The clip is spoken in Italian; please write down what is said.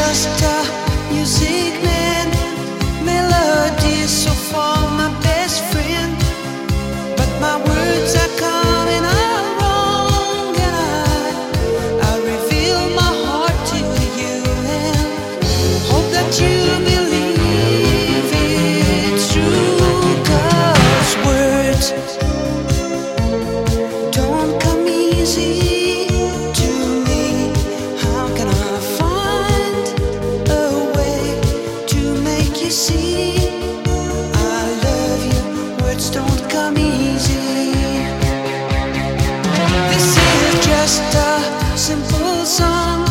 just a music man. Melodies so far my best friend, but my words are coming out wrong, and I reveal my heart to you and hope that you believe it's true. 'Cause words don't come easy to me. How can I find a way to make you see I love you? Words don't come easy. This is just a simple song